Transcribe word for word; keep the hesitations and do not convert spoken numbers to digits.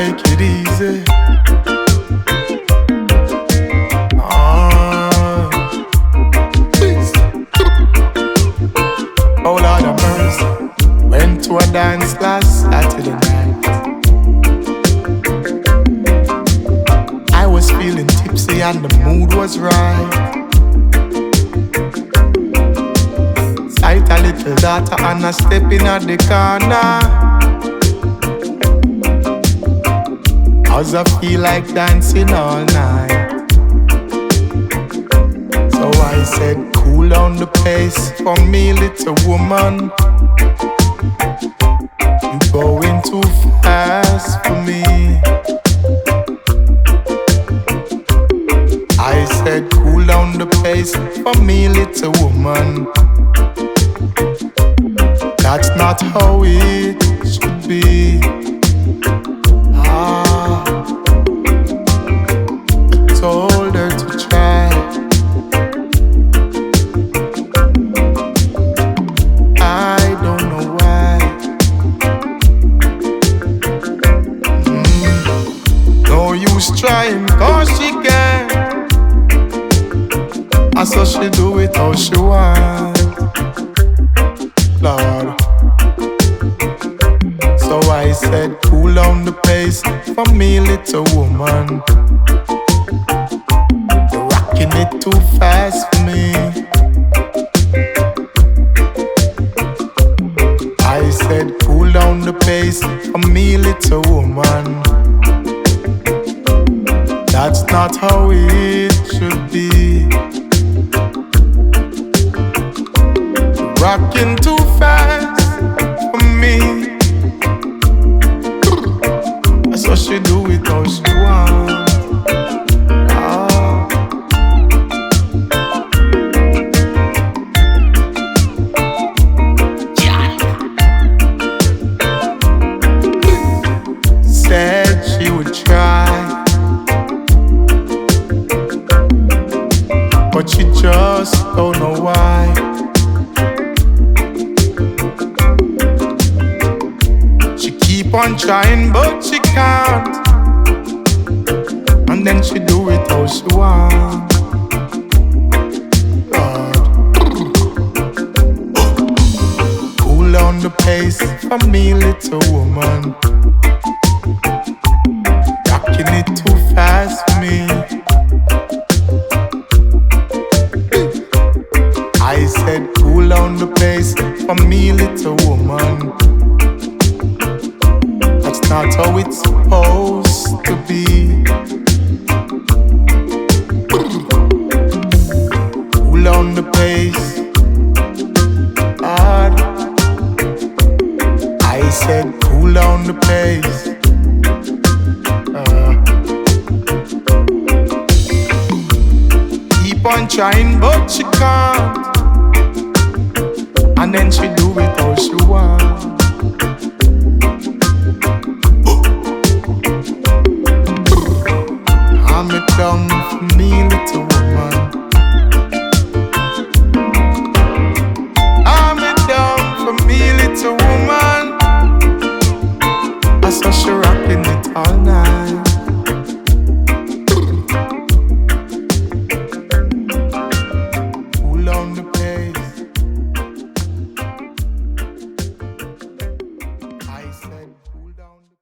take it easy. Ah, please. Oh Lord of mercy. Went to a dance last Saturday night. I was feeling tipsy and the mood was right. Sight a little daughter and a step in at the corner. Cause I feel like dancing all night. So I said, cool down the pace for me, little woman. You going too fast for me. I said, cool down the pace for me, little woman. That's not how it should be. Ah, I told her to try. I don't know why. Mm. No use trying, cause she can. I saw she do it how she want, Lord. So I said, cool down the pace for me, little woman. You're rocking it too fast for me. I said, cool down the pace for me, little woman. That's not how it should be. Rocking too fast for me. So she do it how she want. Ah. Said she would try, but she just don't know why. Keep on trying, but she can't. And then she do it how she want. God. Cool down the pace for me, little woman. Rocking it too fast for me. I said, cool down the pace for me, little woman. That's not how it's supposed to be. Cool down the pace, Lord. I said, cool down the pace. Uh, keep on trying, but she can't. And then she do it how she want.